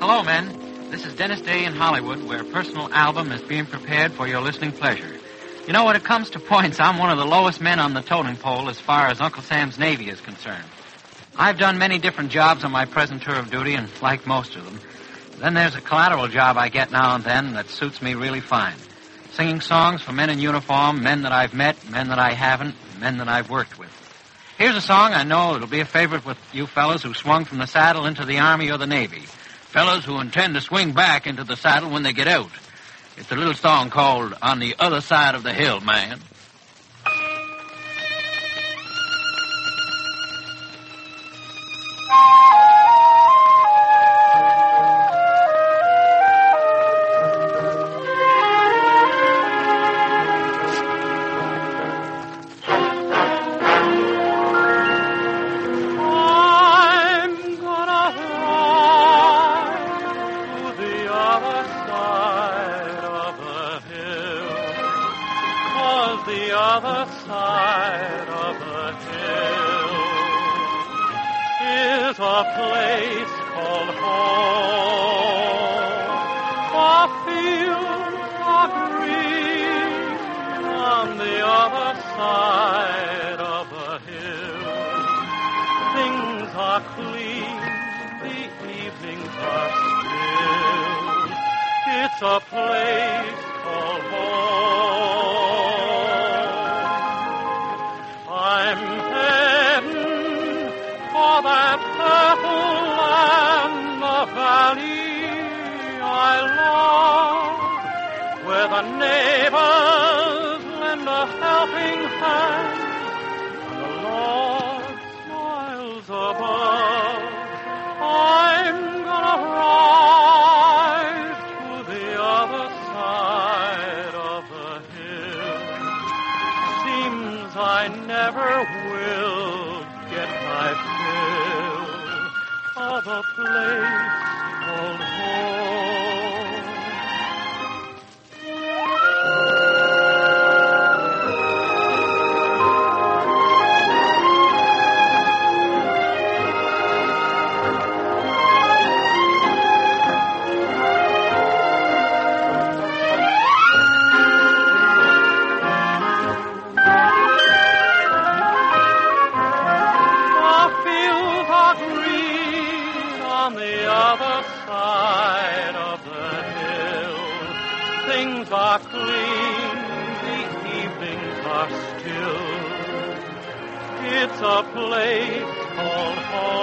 Hello, men. This is Dennis Day in Hollywood, where a personal album is being prepared for your listening pleasure. You know, when it comes to points, I'm one of the lowest men on the totem pole as far as Uncle Sam's Navy is concerned. I've done many different jobs on my present tour of duty and like most of them. Then there's a collateral job I get now and then that suits me really fine. Singing songs for men in uniform, men that I've met, men that I haven't, men that I've worked with. Here's a song I know it'll be a favorite with you fellas who swung from the saddle into the Army or the Navy. Fellas who intend to swing back into the saddle when they get out. It's a little song called On the Other Side of the Hill, Man. The other side of the hill is a place called home. A field of green on the other side of the hill. Things are clean, the evenings are still. It's a place called home. I'm heading for that purple land, the valley I love, where the neighbors lend a helping hand, and the Lord smiles above. I'm gonna rise to the other side of the hill. Seems I never will get my fill of a place called home. On the other side of the hill, things are clean, the evenings are still. It's a place called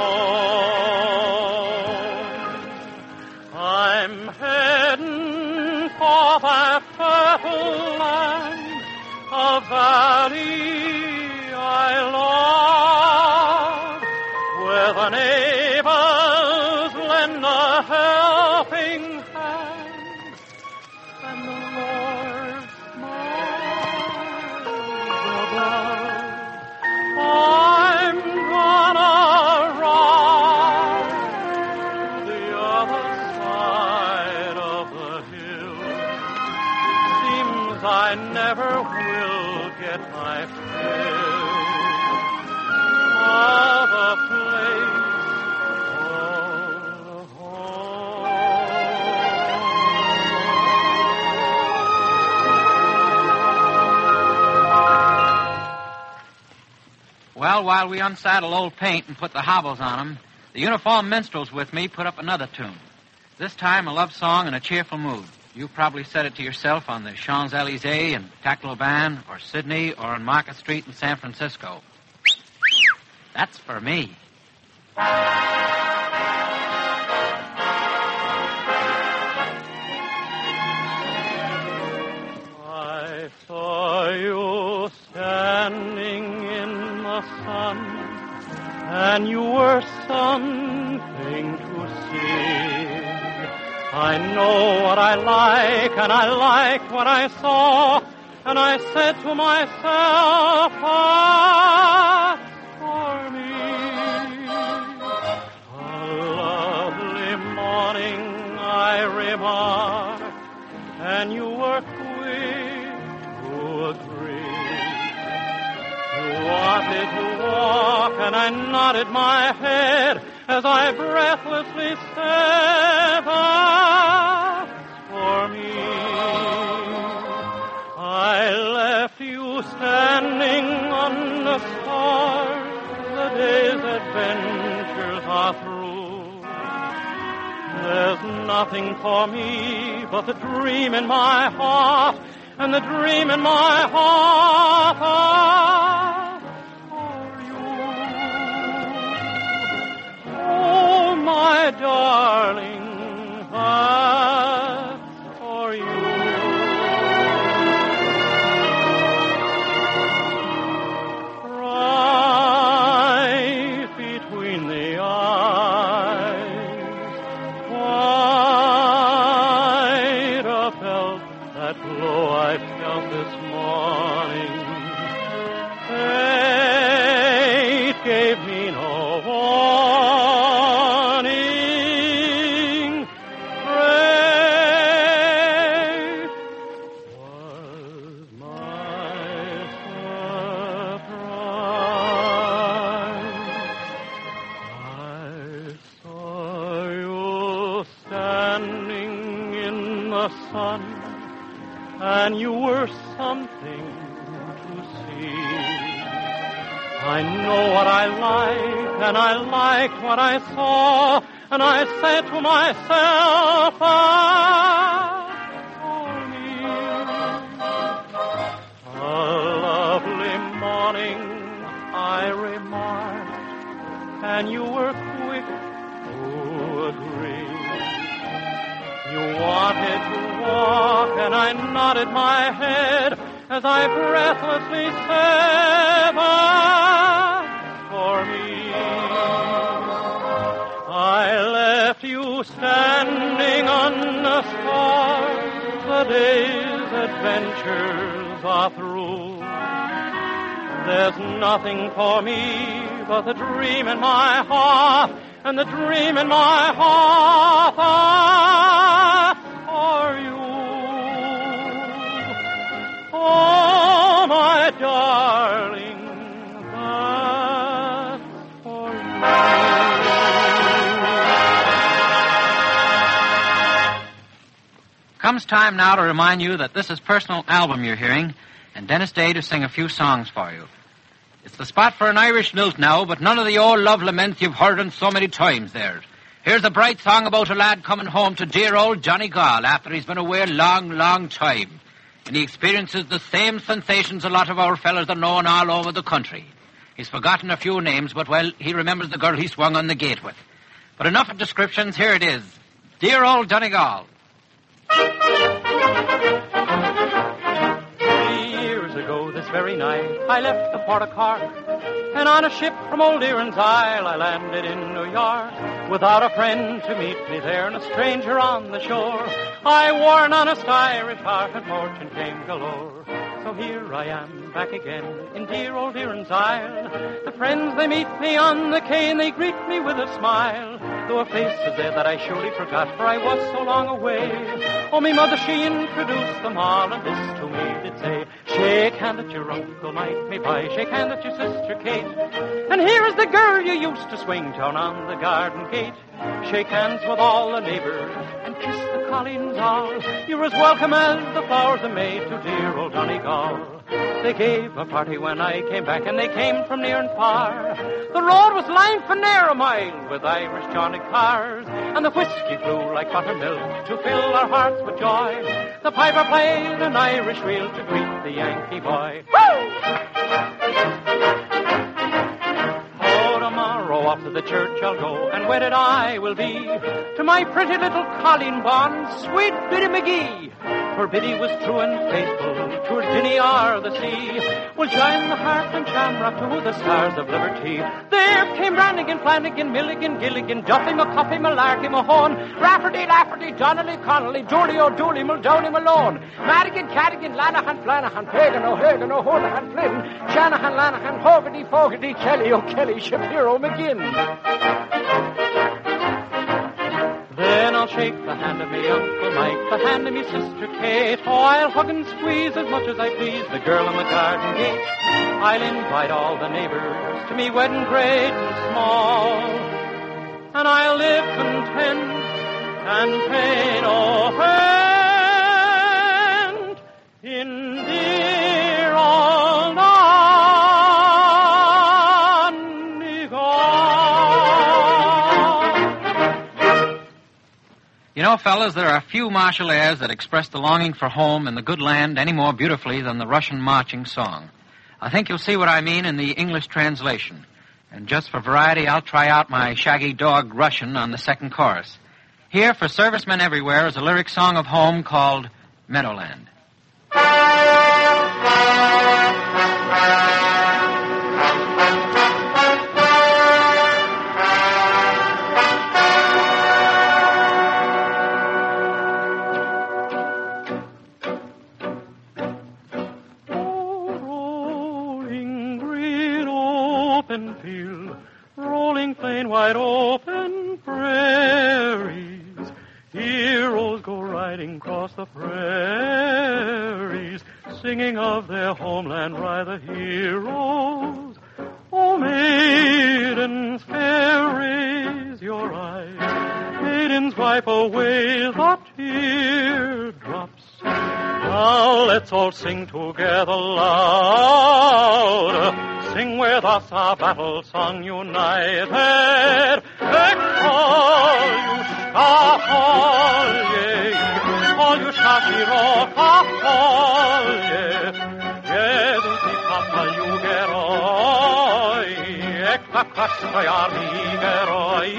home. I'm heading for that fertile land, a valley I love, where the neighbors lend a helping hand, and the Lord smiles above. I'm gonna ride to the other side of the hill. Seems I never will get my fill of a place called home. Well, while we unsaddle old paint and put the hobbles on them, the uniformed minstrels with me put up another tune. This time a love song in a cheerful mood. You probably said it to yourself on the Champs-Élysées in Tacloban or Sydney or on Market Street in San Francisco. That's for me. I saw you standing in the sun, and you were something to see. I know what I like, and I liked what I saw, and I said to myself, that's for me. A lovely morning, I remarked, and you were quick to agree. You wanted to walk, and I nodded my head, as I breathlessly said, "That's for me." I left you standing on the stars, the day's adventures are through. There's nothing for me but the dream in my heart, and the dream in my heart for you. Oh, my darling, that's for you. Right between the eyes, quite a felt that glow I felt this morning. Fate gave me no warning. Great was my surprise. I saw you standing in the sun, and you were something to see. I know what I like, and I liked what I saw, and I said to myself, for me. A lovely morning, I remarked, and you were quick to agree. You wanted to walk, and I nodded my head as I breathlessly said, "That's for me." I left you standing on the stars, the day's adventures are through. There's nothing for me but the dream in my heart, and the dream in my heart for you. Oh, my darling, that's for you. Comes time now to remind you that this is Personal Album you're hearing, and Dennis Day to sing a few songs for you. It's the spot for an Irish lilt now, but none of the old love laments you've heard on so many times there. Here's a bright song about a lad coming home to dear old Johnny Gall after he's been away a long, long time. And he experiences the same sensations a lot of our fellas are known all over the country. He's forgotten a few names, but, well, he remembers the girl he swung on the gate with. But enough of descriptions, here it is. Dear old Johnny Gall. 3 years ago this very night, I left the Port of Cork, and on a ship from Old Erin's Isle I landed in New York. Without a friend to meet me there and a stranger on the shore, I wore an honest Irish heart and fortune came galore. So here I am back again in dear Old Erin's Isle. The friends, they meet me on the quay and they greet me with a smile. Though a face is there that I surely forgot, for I was so long away. Oh, me mother, she introduced them all, and this to me did say, "Shake hand at your Uncle Mike, me boy, shake hand at your sister Kate. And here is the girl you used to swing down on the garden gate. Shake hands with all the neighbors and kiss the colleens all. You're as welcome as the flowers are made to dear old Donegal." They gave a party when I came back, and they came from near and far. The road was lined for near a mile with Irish Johnny cars, and the whiskey flew like buttermilk to fill our hearts with joy. The piper played an Irish reel to greet the Yankee boy. Woo! Tomorrow off to the church I'll go, and wedded I will be to my pretty little Colleen Bond, sweet Biddy McGee. For Biddy was true and faithful to her Dinny or the sea. We'll join the harp and shamrock to the stars of liberty. There came Brannigan, Flanagan, Milligan, Gilligan, Duffy, McCuffy, Malarkey, Mahone, Rafferty, Lafferty, Donnelly, Connolly, Dooley, O'Dooley, Muldowney, Malone, Madigan, Cadigan, Lanahan, Flanahan, Pagan, O'Hagan, O'Houlihan, Flynn, Shanahan, Lanahan, Hogarty, Fogarty, Kelly, O'Kelly, Shapiro, McGinn. Then I'll shake the hand of me Uncle Mike, the hand of me sister Kate. Oh, I'll hug and squeeze as much as I please the girl on the garden gate. I'll invite all the neighbors to me wedding great and small. and I'll live content and pay no rent in dear old Donegal. You know, fellas, there are few martial airs that express the longing for home and the good land any more beautifully than the Russian marching song. I think you'll see what I mean in the English translation. And just for variety, I'll try out my shaggy dog Russian on the second chorus. Here, for servicemen everywhere, is a lyric song of home called Meadowland. Open field, rolling plain, wide open prairies. Heroes go riding across the prairies, singing of their homeland by the heroes. Oh, maidens fair, raise your eyes. Maidens, wipe away the teardrops. Now let's all sing together loud. Sing with us our battle song united. All you sziroko polje. Jedu ti papa you geroi. Ekva kraszka armii geroi.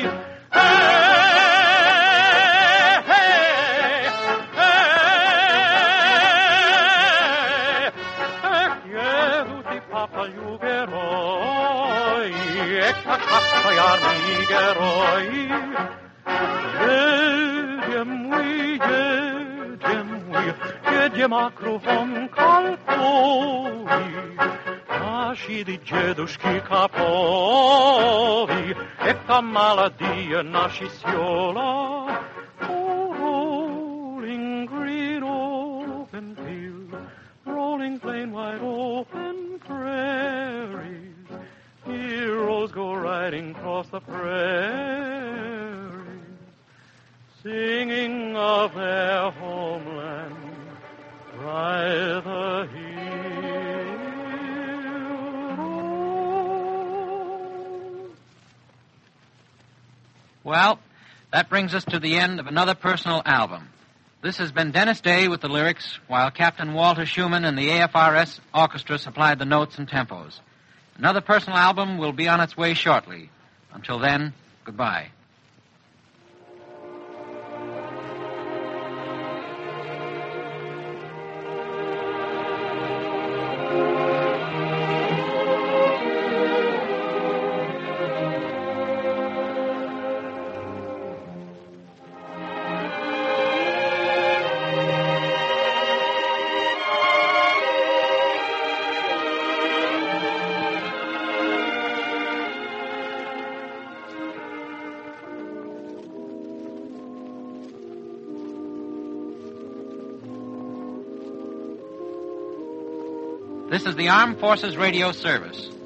Jedziemy okrugom kalkowi, nasi dzieduszki kapowi, eka maladija nasi siola. Oh, rolling green open field, rolling plain wide open prairies, heroes go riding across the prairies, singing of their homeland by the heroes. Well, that brings us to the end of another personal album. This has been Dennis Day with the lyrics, while Captain Walter Schumann and the AFRS Orchestra supplied the notes and tempos. Another personal album will be on its way shortly. Until then, goodbye. This is the Armed Forces Radio Service.